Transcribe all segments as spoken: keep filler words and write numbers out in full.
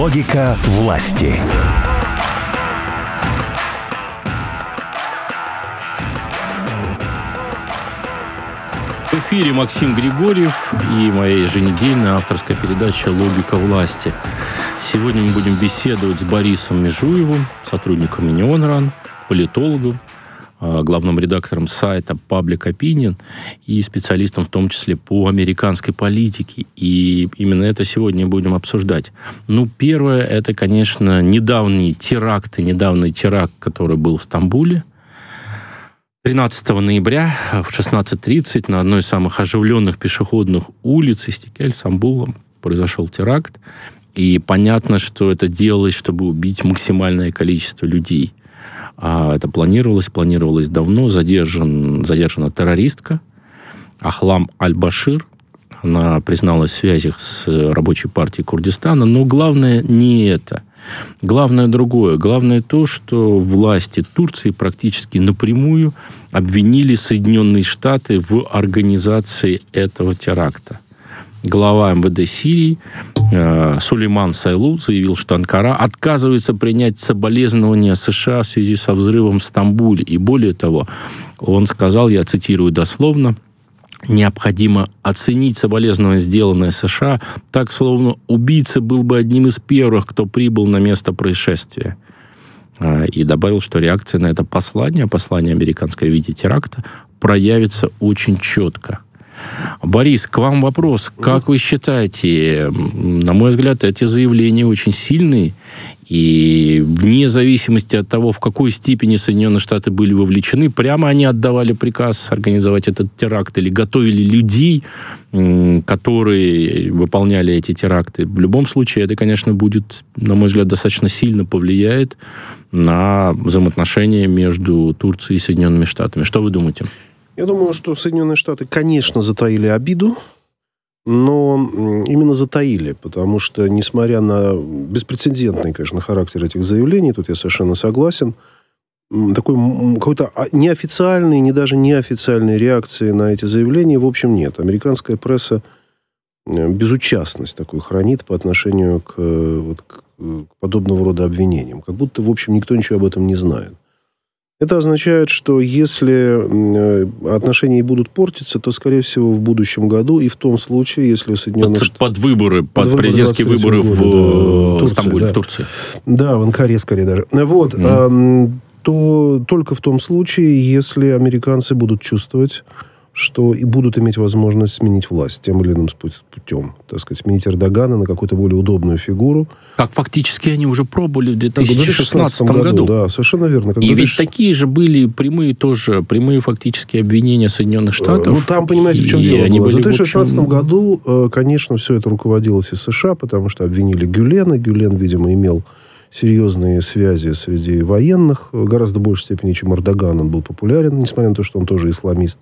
Логика власти. В эфире Максим Григорьев и моя еженедельная авторская передача «Логика власти». Сегодня мы будем беседовать с Борисом Межуевым, сотрудником Union-Run, политологом, главным редактором сайта Public Opinion и специалистом в том числе по американской политике. И именно это сегодня будем обсуждать. Ну, первое, это, конечно, недавние теракты, недавний теракт, который был в Стамбуле. тринадцатого ноября в шестнадцать тридцать на одной из самых оживленных пешеходных улиц Истикель, Стамбула, произошел теракт. И понятно, что это делалось, чтобы убить максимальное количество людей. А это планировалось, планировалось давно. Задержан, задержана террористка Ахлам Аль-Башир. Она призналась в связях с рабочей партией Курдистана. Но главное не это. Главное другое. Главное то, что власти Турции практически напрямую обвинили Соединенные Штаты в организации этого теракта. Глава эм вэ дэ Сирии э, Сулейман Сайлу заявил, что Анкара отказывается принять соболезнования США в связи со взрывом в Стамбуле. И более того, он сказал, я цитирую дословно, необходимо оценить соболезнования, сделанные США, так, словно убийца был бы одним из первых, кто прибыл на место происшествия. И добавил, что реакция на это послание, послание американское в виде теракта, проявится очень четко. Борис, к вам вопрос. Как вы считаете, на мой взгляд, эти заявления очень сильные, и вне зависимости от того, в какой степени Соединенные Штаты были вовлечены, прямо они отдавали приказ организовать этот теракт или готовили людей, которые выполняли эти теракты. В любом случае, это, конечно, будет, на мой взгляд, достаточно сильно повлияет на взаимоотношения между Турцией и Соединенными Штатами. Что вы думаете? Я думаю, что Соединенные Штаты, конечно, затаили обиду, но именно затаили, потому что, несмотря на беспрецедентный, конечно, характер этих заявлений, тут я совершенно согласен, такой какой-то неофициальной, не даже неофициальной реакции на эти заявления, в общем, нет. Американская пресса безучастность такую хранит по отношению к, вот, к подобного рода обвинениям. Как будто, в общем, никто ничего об этом не знает. Это означает, что если отношения будут портиться, то, скорее всего, в будущем году и в том случае, если Соединенные Штаты... Под выборы, под, под президентские выборы года, в да, Стамбуле, Турции, да. в Турции. Да, в Анкаре, скорее даже. Вот, mm. а, то только в том случае, если американцы будут чувствовать, что и будут иметь возможность сменить власть тем или иным путем. Так сказать, сменить Эрдогана на какую-то более удобную фигуру. Как фактически они уже пробовали в две тысячи шестнадцатом году. Да, совершенно верно. Как и ведь тысяч... такие же были прямые тоже, прямые фактически обвинения Соединенных Штатов. Ну, там, понимаете, в чем дело было. В две тысячи шестнадцатом году, конечно, все это руководилось из США, потому что обвинили Гюлена. Гюлен, видимо, имел серьезные связи среди военных, в гораздо большей степени, чем Эрдоган. Он был популярен, несмотря на то, что он тоже исламист.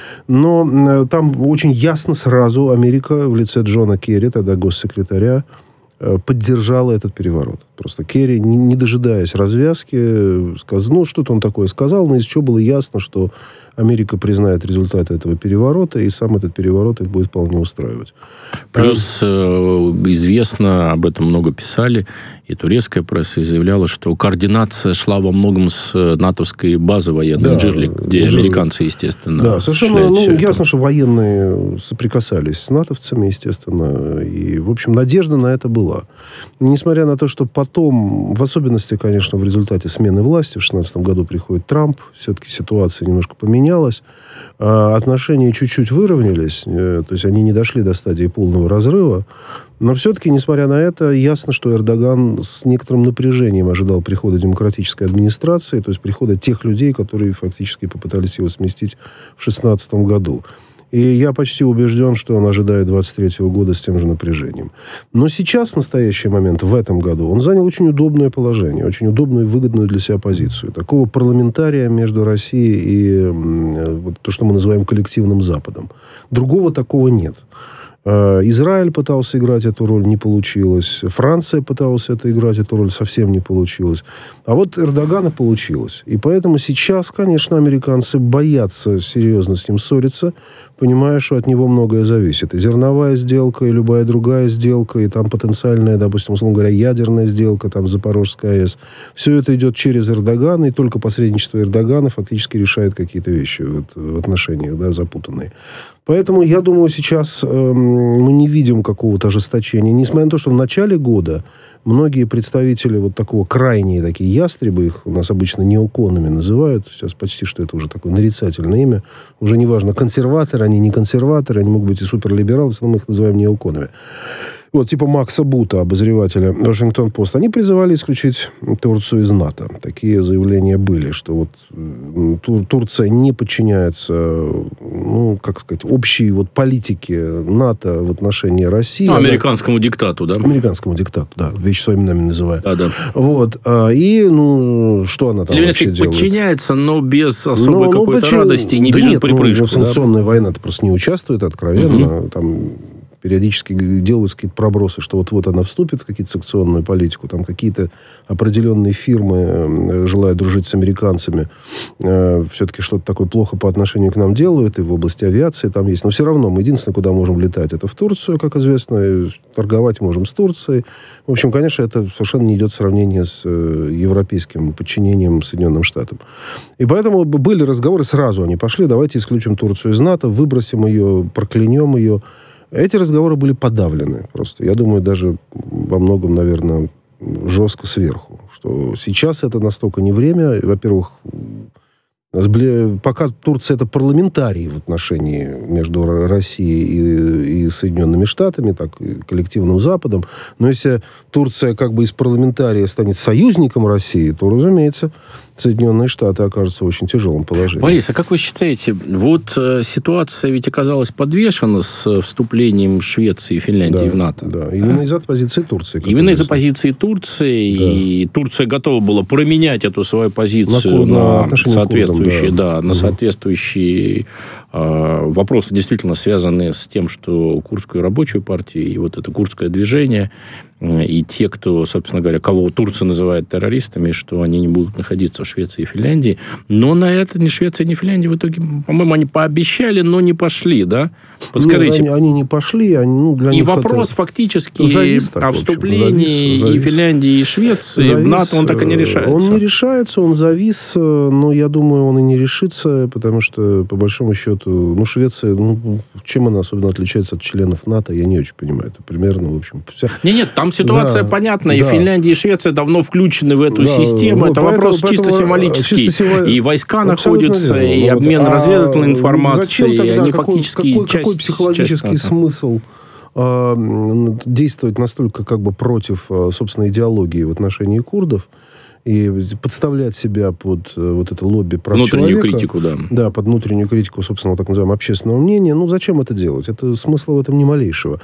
Но там очень ясно сразу Америка в лице Джона Керри, тогда госсекретаря, поддержала этот переворот. Просто Керри, не дожидаясь развязки, сказал, ну, что-то он такое сказал, но из чего было ясно, что Америка признает результаты этого переворота, и сам этот переворот их будет вполне устраивать. Плюс э, известно, об этом много писали, и турецкая пресса заявляла, что координация шла во многом с натовской базы военной, да, Инжирлик, где Инжирлик. Американцы, естественно, да, совершенно, ну, ясно, что военные соприкасались с натовцами, естественно, и, в общем, надежда на это была. Несмотря на то, что потом, в особенности, конечно, в результате смены власти, в шестнадцатом году приходит Трамп, все-таки ситуация немножко поменялась, отношения чуть-чуть выровнялись, то есть они не дошли до стадии полного разрыва, но все-таки, несмотря на это, ясно, что Эрдоган с некоторым напряжением ожидал прихода демократической администрации, то есть прихода тех людей, которые фактически попытались его сместить в шестнадцатом году. И я почти убежден, что он ожидает двадцать третьего года с тем же напряжением. Но сейчас, в настоящий момент, в этом году, он занял очень удобное положение, очень удобную и выгодную для себя позицию. Такого парламентария между Россией и вот, то, что мы называем коллективным Западом. Другого такого нет. Израиль пытался играть эту роль, не получилось. Франция пыталась это играть, эту роль совсем не получилось. А вот Эрдогана получилось. И поэтому сейчас, конечно, американцы боятся серьезно с ним ссориться, понимая, что от него многое зависит. И зерновая сделка, и любая другая сделка, и там потенциальная, допустим, условно говоря, ядерная сделка, там Запорожская АЭС. Все это идет через Эрдогана, и только посредничество Эрдогана фактически решает какие-то вещи вот, в отношениях, да, запутанные. Поэтому, я думаю, сейчас э, мы не видим какого-то ожесточения. Несмотря на то, что в начале года многие представители вот такого, крайние такие ястребы, их у нас обычно неоконами называют, сейчас почти что это уже такое нарицательное имя, уже неважно, консерваторы, они не консерваторы, они могут быть и суперлибералы, но мы их называем неоконами. Вот, типа Макса Бута, обозревателя Вашингтон-Пост, они призывали исключить Турцию из НАТО. Такие заявления были, что вот Тур- Турция не подчиняется, ну, как сказать, общей вот политике НАТО в отношении России. Ну, американскому она... диктату, да? Американскому диктату, да. Вещи своими именами называют. Да, да. Вот. И, ну, что она там Или, вообще если делает? Подчиняется, но без особой но, какой-то почему... радости, не да бежит нет, припрыжку. Ну, в санкционной войне это просто не участвует откровенно. Угу. Там... периодически делаются какие-то пробросы, что вот-вот она вступит в какие-то санкционную политику, там какие-то определенные фирмы, желая дружить с американцами, э, все-таки что-то такое плохо по отношению к нам делают, и в области авиации там есть. Но все равно мы единственное, куда можем летать, это в Турцию, как известно, и торговать можем с Турцией. В общем, конечно, это совершенно не идет в сравнение с э, европейским подчинением Соединенным Штатам. И поэтому были разговоры, сразу они пошли, давайте исключим Турцию из НАТО, выбросим ее, проклянем ее. Эти разговоры были подавлены просто. Я думаю, даже во многом, наверное, жестко сверху. Что сейчас это настолько не время. Во-первых, пока Турция это парламентарий в отношении между Россией и, и Соединенными Штатами, так и коллективным Западом. Но если Турция как бы из парламентария станет союзником России, то, разумеется, Соединенные Штаты окажутся в очень тяжелом положении. Борис, а как вы считаете, вот э, ситуация ведь оказалась подвешена с вступлением Швеции и Финляндии да, в НАТО? Да, именно а? из-за позиции Турции. Именно из-за позиции Турции, да. И Турция готова была променять эту свою позицию на, на соответствующие, курдам, да. Да, на угу. соответствующие э, вопросы, действительно связанные с тем, что Курдскую рабочую партию и вот это курдское движение, и те, кто, собственно говоря, кого Турция называет террористами, что они не будут находиться в Швеции и Финляндии. Но на это ни Швеция, ни Финляндия в итоге, по-моему, они пообещали, но не пошли, да? Подскажите. Нет, они, они не пошли. Они, ну, для и них вопрос это... фактически завис, так, о вступлении завис, завис. и Финляндии, и Швеции завис, в НАТО, он так и не решается. Он не решается, он завис, но я думаю, он и не решится, потому что, по большому счету, ну, Швеция, ну, чем она особенно отличается от членов НАТО, я не очень понимаю. Это примерно, в общем... Вся... Нет, нет, там ситуация да, понятна, да. И Финляндия, и Швеция давно включены в эту да, систему. Это поэтому, вопрос поэтому, чисто символический. Чисто символ... И войска находятся, верно. И обмен вот. разведывательной а информацией. Зачем тогда, они какой, фактически какой, часть, какой психологический часть смысл э, действовать настолько как бы против э, собственной идеологии в отношении курдов и подставлять себя под э, вот это лобби прав внутреннюю человека, критику, да. Да, под внутреннюю критику, собственно, так называемого общественного мнения. Ну, зачем это делать? Это смысла в этом ни малейшего.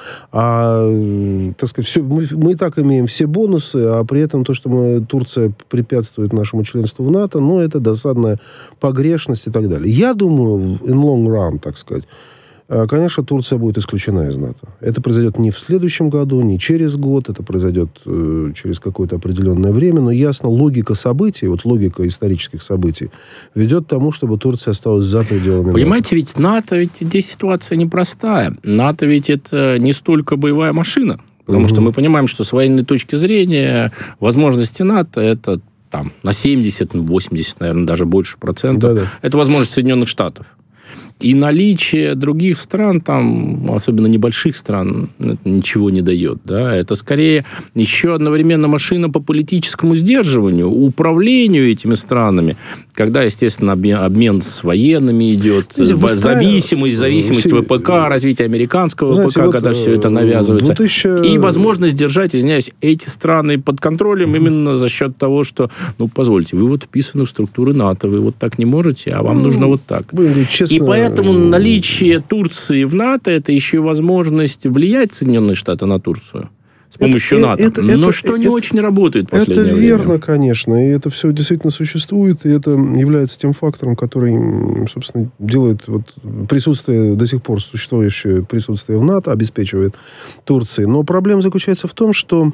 А, так сказать, все, мы, мы и так имеем все бонусы, а при этом то, что мы, Турция препятствует нашему членству в НАТО, ну, это досадная погрешность и так далее. Я думаю, in long run, так сказать, конечно, Турция будет исключена из НАТО. Это произойдет не в следующем году, не через год, это произойдет э, через какое-то определенное время, но ясно, логика событий, вот логика исторических событий, ведет к тому, чтобы Турция осталась за пределами Понимаете, НАТО. ведь НАТО, ведь здесь ситуация непростая. НАТО ведь это не столько боевая машина, потому угу. что мы понимаем, что с военной точки зрения возможности НАТО это там, на семьдесят, восемьдесят, наверное, даже больше процентов. Да-да. Это возможность Соединенных Штатов. И наличие других стран, там, особенно небольших стран, ничего не дает. Да? Это скорее еще одновременно машина по политическому сдерживанию, управлению этими странами, когда, естественно, обмен, обмен с военными идет, зависимость, зависимость все... ВПК, развитие американского Знаете, ВПК, вот когда все это навязывается. двухтысячи... И возможность держать, извиняюсь, эти страны под контролем mm-hmm. именно за счет того, что, ну, позвольте, вы вот вписаны в структуры НАТО, вы вот так не можете, а вам mm-hmm. нужно вот так. Были, честно... И поэтому Поэтому наличие Турции в НАТО – это еще и возможность влиять Соединенные Штаты на Турцию с помощью это, НАТО. Это, Но это, что это, не очень работает в последнее это время. Это верно, конечно. И это все действительно существует. И это является тем фактором, который, собственно, делает вот присутствие, до сих пор существующее присутствие в НАТО, обеспечивает Турции. Но проблема заключается в том, что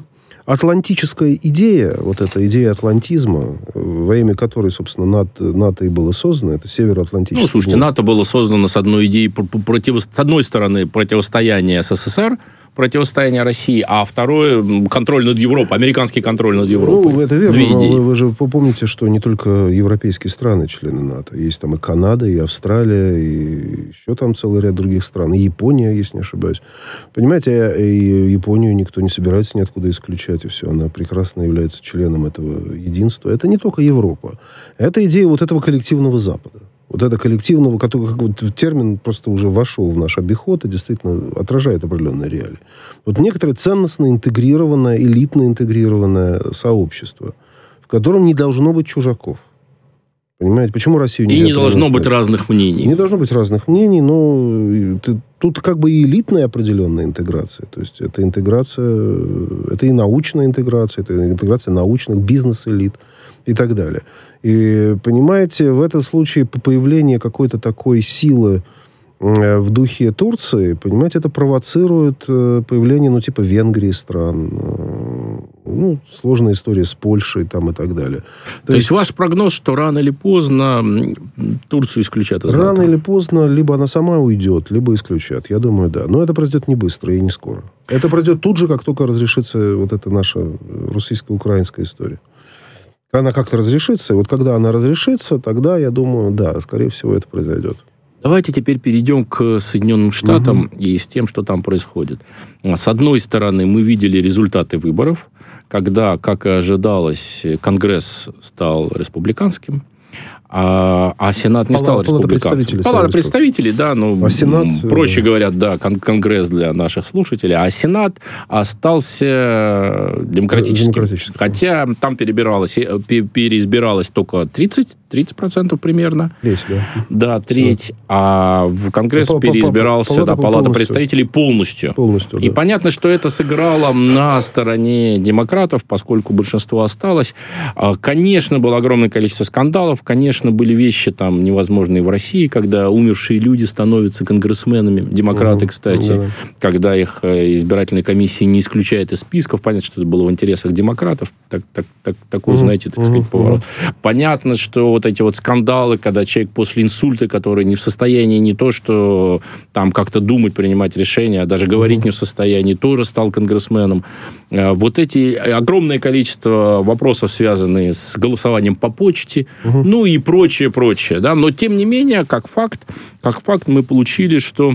атлантическая идея, вот эта идея атлантизма, во имя которой, собственно, НАТО, НАТО и было создано, это Североатлантический. Ну, слушайте, НАТО было создано с одной идеей, против... с одной стороны, противостояние СССР, противостояние России, а второе — контроль над Европой, американский контроль над Европой. Ну, это верно, но вы, вы же помните, что не только европейские страны члены НАТО. Есть там и Канада, и Австралия, и еще там целый ряд других стран. И Япония, если не ошибаюсь. Понимаете, и Японию никто не собирается ниоткуда исключать, и все. Она прекрасно является членом этого единства. Это не только Европа. Это идея вот этого коллективного Запада. Вот это коллективного, который, как вот, термин просто уже вошел в наш обиход и действительно отражает определенные реалии. Вот некоторое ценностно интегрированное, элитно интегрированное сообщество, в котором не должно быть чужаков. Понимаете, почему Россию нельзя... И не должно быть разных мнений. Не должно быть разных мнений, но тут как бы и элитная определенная интеграция. То есть это интеграция, это и научная интеграция, это интеграция научных бизнес-элит и так далее. И, понимаете, в этом случае появление какой-то такой силы в духе Турции, понимаете, это провоцирует появление, ну, типа Венгрии стран, ну, сложная история с Польшей там и так далее. То, То есть, есть ваш прогноз, что рано или поздно Турцию исключат из НАТО? Рано или поздно либо она сама уйдет, либо исключат. Я думаю, да. Но это произойдет не быстро и не скоро. Это произойдет тут же, как только разрешится вот эта наша русско-украинская история. Она как-то разрешится, и вот когда она разрешится, тогда, я думаю, да, скорее всего, это произойдет. Давайте теперь перейдем к Соединенным Штатам угу. и с тем, что там происходит. С одной стороны, мы видели результаты выборов, когда, как и ожидалось, Конгресс стал республиканским, а, а Сенат не Палата, стал республиканцем. Палата представителей, да, ну, а Сенат, проще говоря, да, кон- Конгресс для наших слушателей, а Сенат остался демократическим. демократическим. Хотя там перебиралось, переизбиралось только тридцать процентов примерно. Треть, да. Да, треть. Да. А в Конгресс ну, переизбирался, палата, да, Палата представителей полностью. полностью И да. понятно, что это сыграло на стороне демократов, поскольку большинство осталось. Конечно, было огромное количество скандалов, конечно, были вещи там невозможные в России, когда умершие люди становятся конгрессменами. Демократы, угу. кстати, да. когда их избирательная комиссия не исключает из списков. Понятно, что это было в интересах демократов. Так, так, так, такой, угу. знаете, так сказать, угу. поворот. Понятно, что вот эти вот скандалы, когда человек после инсульта, который не в состоянии не то, что там как-то думать, принимать решения, а даже говорить угу. не в состоянии, тоже стал конгрессменом. Вот эти огромное количество вопросов, связанные с голосованием по почте, угу. ну и прочее, прочее, да, но тем не менее, как факт, как факт мы получили, что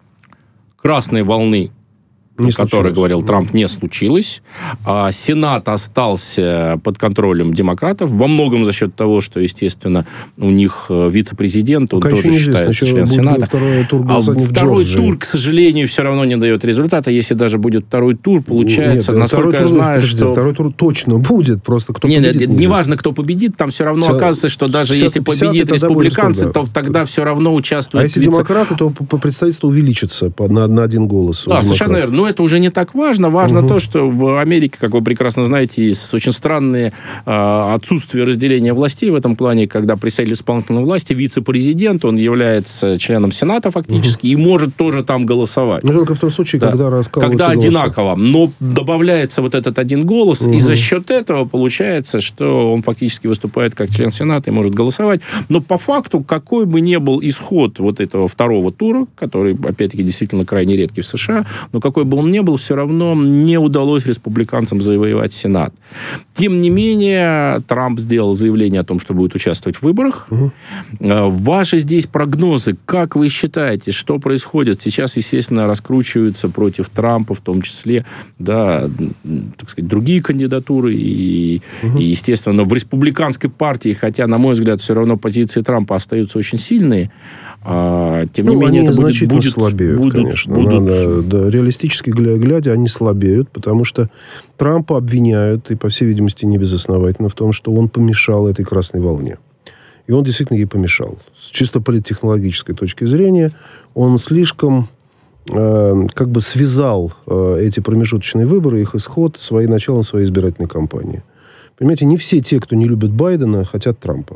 красной волны, о которой говорил Трамп, не случилось. А Сенат остался под контролем демократов, во многом за счет того, что, естественно, у них вице-президент, он Пока тоже считается член Сената. Второй тур, а второй тур, к сожалению, все равно не дает результата. Если даже будет второй тур, получается, нет, насколько я тур, знаю, подожди, что... Второй тур точно будет, просто кто нет, победит. Нет, не важно, кто победит, там все равно все, оказывается, что даже пятьдесят, если победит республиканцы, то тогда все равно участвуют... А если вице... демократы, то представительство увеличится на, на один голос. Да, совершенно верно. Но это уже не так важно. Важно угу. то, что в Америке, как вы прекрасно знаете, есть очень странные э, отсутствие разделения властей в этом плане, когда представитель исполнительной власти, вице-президент, он является членом Сената фактически угу. и может тоже там голосовать. Но только в том случае, да. когда раскалываются Когда одинаково. Но добавляется вот этот один голос, угу. и за счет этого получается, что он фактически выступает как член Сената и может голосовать. Но по факту, какой бы ни был исход вот этого второго тура, который, опять-таки, действительно крайне редкий в США, но какой бы он ни был, все равно не удалось республиканцам завоевать Сенат. Тем не менее, Трамп сделал заявление о том, что будет участвовать в выборах. Угу. Ваши здесь прогнозы, как вы считаете, что происходит? Сейчас, естественно, раскручиваются против Трампа, в том числе, да, так сказать, другие кандидатуры. И, угу. и, естественно, в республиканской партии, хотя, на мой взгляд, все равно позиции Трампа остаются очень сильные, а, тем ну, не менее, это будет, значительно будет, слабеют, будут, конечно. Будут... Надо, да, реалистически глядя, они слабеют, потому что Трампа обвиняют, и, по всей видимости, не безосновательно, в том, что он помешал этой красной волне. И он действительно ей помешал. С чисто политтехнологической точки зрения, он слишком э, как бы связал э, эти промежуточные выборы, их исход, свои, началом своей избирательной кампании. Понимаете, не все те, кто не любит Байдена, хотят Трампа.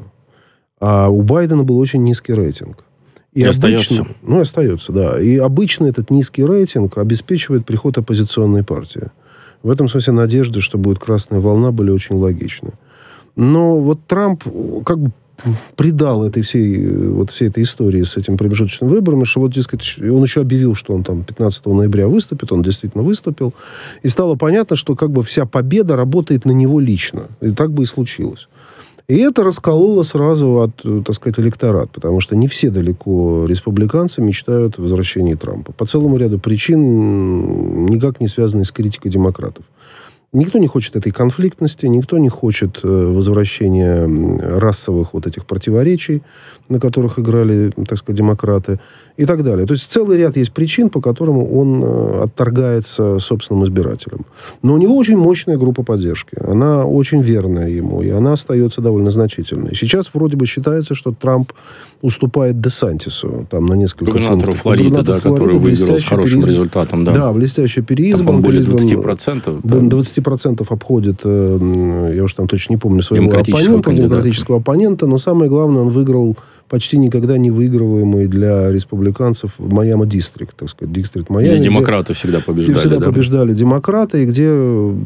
А у Байдена был очень низкий рейтинг. И, и обычно, остается. Ну, остается, да. И обычно этот низкий рейтинг обеспечивает приход оппозиционной партии. В этом смысле надежды, что будет красная волна, были очень логичны. Но вот Трамп как бы придал этой всей, вот всей этой истории с этим промежуточным выбором, что вот, дескать, он еще объявил, что он там пятнадцатого ноября выступит, он действительно выступил, и стало понятно, что как бы вся победа работает на него лично. И так бы и случилось. И это раскололо сразу от, так сказать, электорат, потому что не все далеко республиканцы мечтают о возвращении Трампа. По целому ряду причин, никак не связанных с критикой демократов. Никто не хочет этой конфликтности, никто не хочет возвращения расовых вот этих противоречий, на которых играли, так сказать, демократы, и так далее. То есть целый ряд есть причин, по которым он отторгается собственным избирателям. Но у него очень мощная группа поддержки. Она очень верная ему, и она остается довольно значительной. Сейчас вроде бы считается, что Трамп уступает Десантису там, на несколько губернатору пунктов. Флориды, да, Флориды, который выиграл с хорошим переизбран. результатом. Да, да блестящий переизбран. Там, более двадцать процентов. Да. двадцать процентов обходит, я уж там точно не помню, своего демократического оппонента, демократического оппонента, но самое главное, он выиграл почти никогда не выигрываемый для республиканцев Майами Дистрикт, так сказать, Дистрикт Майами. Где демократы где, всегда побеждали. Где всегда да? побеждали демократы, и где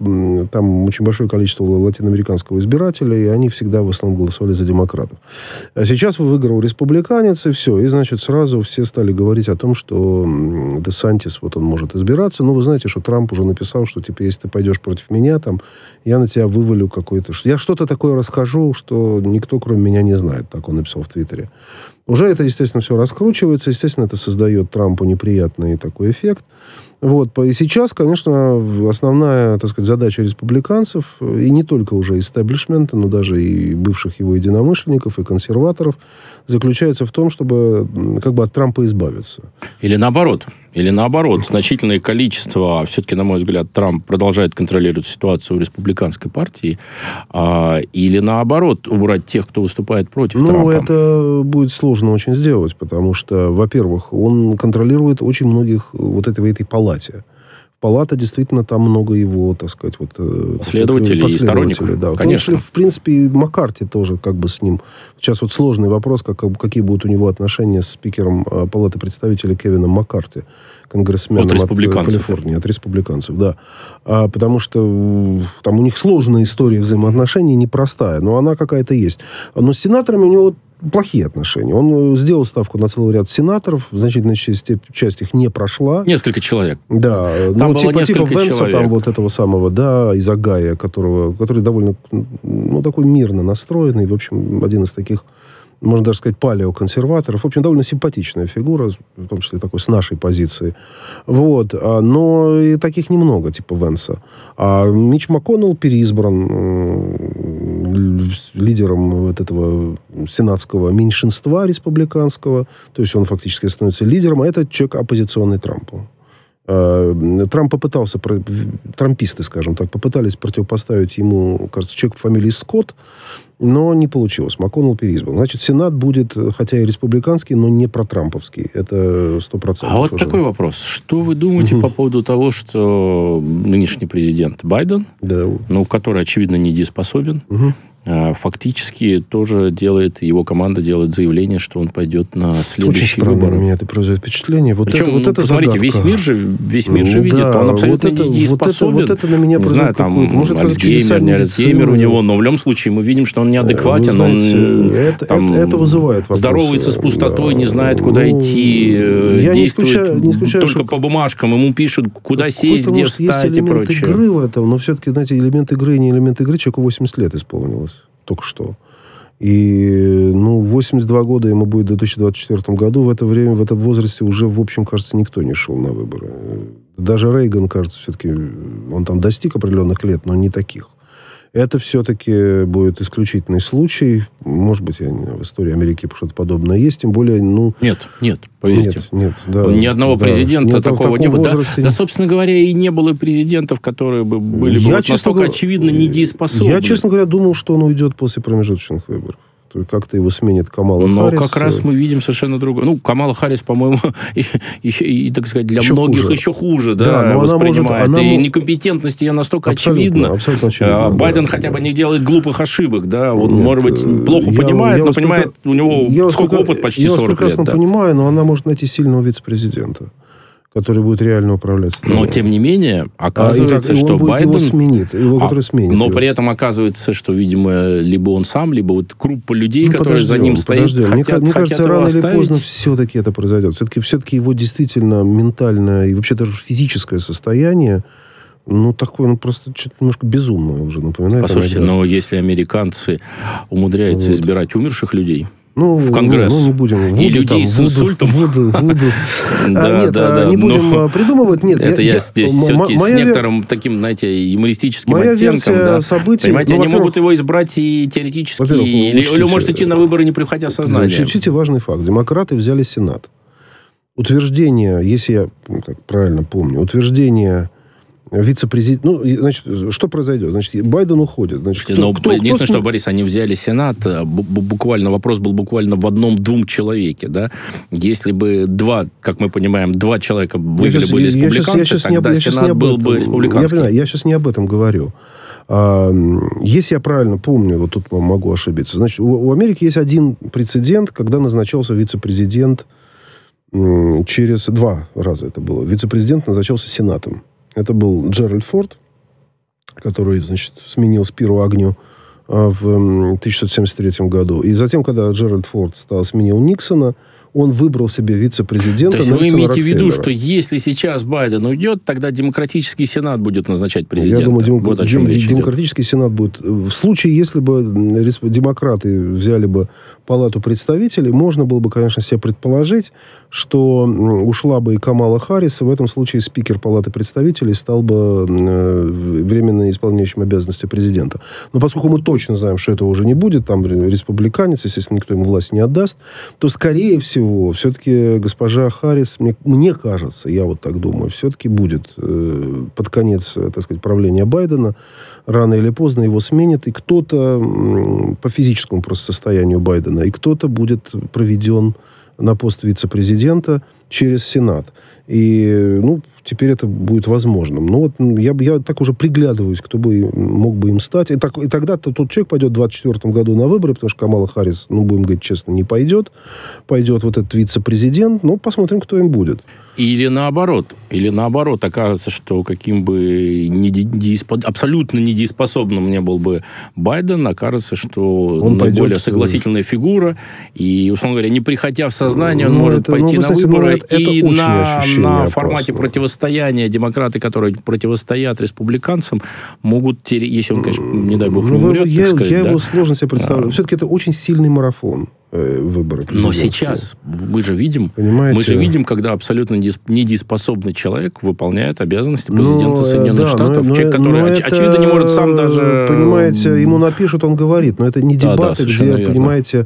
там очень большое количество латиноамериканского избирателя, и они всегда в основном голосовали за демократов. А сейчас выиграл республиканец, и все. И, значит, сразу все стали говорить о том, что Десантис, вот он может избираться. Ну, вы знаете, что Трамп уже написал, что, типа, если ты пойдешь против меня, там, я на тебя вывалю какой-то... Я что-то такое расскажу, что никто, кроме меня, не знает. Так он написал в Твиттере. Уже это, естественно, все раскручивается. Естественно, это создает Трампу неприятный такой эффект. Вот. И сейчас, конечно, основная, так сказать, задача республиканцев, и не только уже истеблишмента, но даже и бывших его единомышленников, и консерваторов, заключается в том, чтобы как бы от Трампа избавиться. Или наоборот. Или наоборот. Значительное количество, все-таки, на мой взгляд, Трамп продолжает контролировать ситуацию в республиканской партии. А, или наоборот, убрать тех, кто выступает против ну, Трампа. Ну, это будет сложно очень сделать, потому что, во-первых, он контролирует очень многих вот этой, в этой палате. Палата, действительно, там много его, так сказать, вот... Последователей и сторонников, да. конечно. В принципе, и Маккарти тоже как бы с ним. Сейчас вот сложный вопрос, как, какие будут у него отношения с спикером Палаты представителей Кевином Маккарти, конгрессменом от, от Калифорнии, от республиканцев, да. А, потому что там у них сложная история взаимоотношений, непростая, но она какая-то есть. Но с сенаторами у него плохие отношения. Он сделал ставку на целый ряд сенаторов, значительная часть, часть их не прошла. Несколько человек. Да. Там ну, было типа, несколько типа Венса, человек. там вот этого самого, да, из Огайо, которого, который довольно, ну, такой мирно настроенный, в общем, один из таких, можно даже сказать, палеоконсерваторов. В общем, довольно симпатичная фигура, в том числе такой с нашей позиции. Вот. Но и таких немного, типа Венса. А Митч МакКоннелл переизбран лидером вот этого сенатского меньшинства республиканского. То есть он фактически становится лидером, а это человек оппозиционный Трампу. Трамп попытался, трамписты, скажем так, попытались противопоставить ему, кажется, человек по фамилии Скотт, но не получилось. МакКоннелл переизбран. Значит, Сенат будет, хотя и республиканский, но не протрамповский. Это сто процентов. А вот уже. Такой вопрос. Что вы думаете угу. по поводу того, что нынешний президент Байден, да. ну, который, очевидно, недееспособен, угу. фактически тоже делает, его команда делает заявление, что он пойдет на следующие Очень выборы. У меня это производит впечатление. Вот Причем, это, вот ну, это посмотрите, загадка. весь мир же, весь мир же ну, видит, да, он абсолютно вот это, недееспособен. Вот это, вот это на меня не знаю, там, может, Альцгеймер, не Альцгеймер у него, но в любом случае мы видим, что он неадекватен, знаете, он это, там, это, это вызывает вопросы. Здоровается с пустотой, да. не знает, куда ну, идти, я действует не исключаю, не исключаю, только что... по бумажкам, ему пишут, куда сесть, где может, встать и прочее. Есть элемент игры в этом, но все-таки, знаете, элемент игры и не элемент игры, человеку восемьдесят лет исполнилось только что. И, ну, восемьдесят два года ему будет в две тысячи двадцать четвёртом году. В это время, в этом возрасте уже, в общем, кажется, никто не шел на выборы. Даже Рейган, кажется, все-таки... Он там достиг определенных лет, но не таких. Это все-таки будет исключительный случай. Может быть, в истории Америки что-то подобное есть. Тем более, ну... Нет, нет, поверьте. Нет, нет, да. Ни одного да. президента нет, такого не было. Да, да, собственно говоря, и не было президентов, которые бы были бы вот настолько говоря, очевидно недееспособны. Я, честно говоря, думал, что он уйдет после промежуточных выборов. Как-то его сменит Камала Но Харрис. Но как раз мы видим совершенно другое. Ну, Камала Харрис, по-моему, и, и, и, так сказать, для еще многих хуже. еще хуже да, да, воспринимает. Она может, и она... некомпетентность ее настолько абсолютно, очевидна. Абсолютно очевидно. А, Байден да, хотя да. бы не делает глупых ошибок. Да? Он, Нет, может быть, плохо я, понимает, я но понимает, прека... у него я сколько прека... опыт? Почти я сорок лет. Я прекрасно да. понимаю, но она может найти сильного вице-президента, который будет реально управлять страной. Но, тем не менее, оказывается, а, и так, что он Байден... Его сменит, его, а, который сменит но его. при этом оказывается, что, видимо, либо он сам, либо вот группа людей, ну, которые за ним стоят, подождем. хотят, Мне, мне хотят кажется, его рано оставить. или поздно все-таки это произойдет. Все-таки, все-таки его действительно ментальное и вообще даже физическое состояние, ну, такое, ну, просто что-то немножко безумное уже напоминает. Послушайте, но если американцы умудряются вот. избирать умерших людей... Ну, в Конгресс. Ну, не будем. Вуду, и людей там, с вуду, инсультом. Вуду, вуду. Да, нет, да, да. не будем придумывать. Нет, это я, я здесь м- все-таки моя, с некоторым таким, знаете, юмористическим моя оттенком. Да. Событий, понимаете, ну, они могут его избрать и теоретически, или, учтите, или может идти на выборы, не приходя в сознание. Учтите важный факт. Демократы взяли Сенат. Утверждение, если я ну, так правильно помню, утверждение... Вице-президент... Ну, значит, что произойдет? Значит, Байден уходит. Значит, кто, Но кто, единственное, кто... что, Борис, они взяли Сенат, буквально, вопрос был буквально в одном-двум человеке, да? Если бы два, как мы понимаем, два человека были бы республиканцы, тогда Сенат был бы республиканский. Я понимаю, я сейчас не об этом говорю. А, если я правильно помню, вот тут могу ошибиться, значит, у, у Америки есть один прецедент, когда назначался вице-президент м, через два раза это было. Вице-президент назначался Сенатом. Это был Джеральд Форд, который, значит, сменил Спиро Агню в тысяча девятьсот семьдесят третьем году. И затем, когда Джеральд Форд стал, сменил Никсона, он выбрал себе вице-президента. То есть Нельсона вы имеете в виду, Рокфеллера. что если сейчас Байден уйдет, тогда демократический Сенат будет назначать президента? Я думаю, дем... вот о чем дем... речь демократический идет. Сенат будет... В случае, если бы демократы взяли бы Палату представителей, можно было бы, конечно, себе предположить, что ушла бы и Камала Харрис, и в этом случае спикер Палаты представителей стал бы временно исполняющим обязанности президента. Но поскольку мы точно знаем, что этого уже не будет, там республиканец, естественно, никто ему власть не отдаст, то, скорее всего, все-таки госпожа Харрис, мне, мне кажется, я вот так думаю, все-таки будет э, под конец, так сказать, правления Байдена, рано или поздно его сменят, и кто-то м, по физическому просто состоянию Байдена, и кто-то будет проведен на пост вице-президента через Сенат. И, ну, теперь это будет возможным. Но вот я, я так уже приглядываюсь, кто бы мог бы им стать. И, так, и тогда-то тот человек пойдет в двадцать четвёртом году на выборы, потому что Камала Харрис, ну, будем говорить честно, не пойдет. Пойдет вот этот вице-президент. Ну, посмотрим, кто им будет. Или наоборот. Или наоборот. Окажется, что каким бы недееспо... абсолютно недееспособным не был бы Байден, окажется, что он наиболее пойдет... согласительная фигура. И, условно говоря, не приходя в сознание, он ну, может это, пойти ну, на знаете, выборы. Ну, это, и это на, на формате противостояния демократы, которые противостоят республиканцам, могут, если он, конечно, не дай бог, не ну, умрет, я, так сказать, я да? его сложно себе представляю. А... Все-таки это очень сильный марафон. Выборы. Но сейчас мы же видим, Понимаете? мы же видим, когда абсолютно недееспособный человек выполняет обязанности президента но, Соединенных да, Штатов, но, человек, который, оч- это, очевидно, не может сам даже... Понимаете, ему напишут, он говорит, но это не дебаты, да, да, где, верно. Понимаете,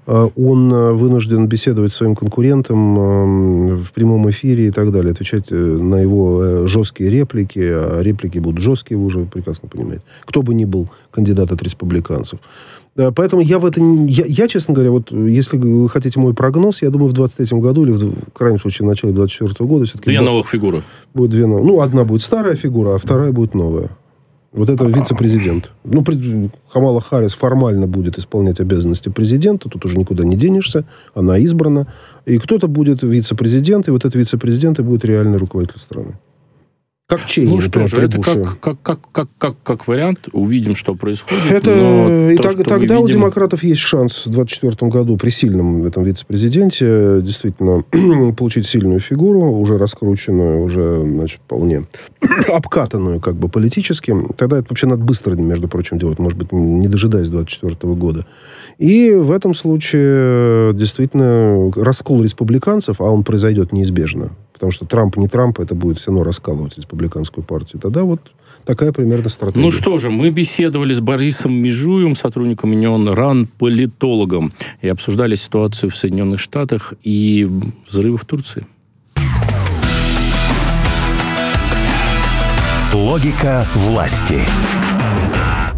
он вынужден беседовать с своим конкурентом в прямом эфире и так далее, отвечать на его жесткие реплики, а реплики будут жесткие, вы уже прекрасно понимаете. Кто бы ни был кандидат от республиканцев. Поэтому я в это... Я, я, честно говоря, вот если вы хотите мой прогноз, я думаю, в двадцать третьем году или, в, в крайнем случае, в начале двадцать четвёртого года все-таки... Две будет, новых фигуры. Будет две новых. Ну, одна будет старая фигура, а вторая будет новая. Вот это вице-президент. Ну, Камала Харрис формально будет исполнять обязанности президента, тут уже никуда не денешься, она избрана. И кто-то будет вице-президент, и вот этот вице-президент и будет реальный руководитель страны. Как Чейни, ну что же, это как, как, как, как, как, как вариант. Увидим, что происходит. Это, но и то, так, что тогда видим... у демократов есть шанс в двадцать четвёртом году при сильном этом вице-президенте действительно получить сильную фигуру, уже раскрученную, уже, значит, вполне обкатанную как бы политически. Тогда это вообще надо быстро, между прочим, делать, может быть, не дожидаясь двадцать четвёртого года. И в этом случае действительно раскол республиканцев, а он произойдет неизбежно, потому что Трамп не Трамп, это будет все равно раскалывать республиканскую партию. Тогда вот такая примерно стратегия. Ну что же, мы беседовали с Борисом Межуевым, сотрудником Union Run, политологом, и обсуждали ситуацию в Соединенных Штатах и взрывы в Турции. Логика власти.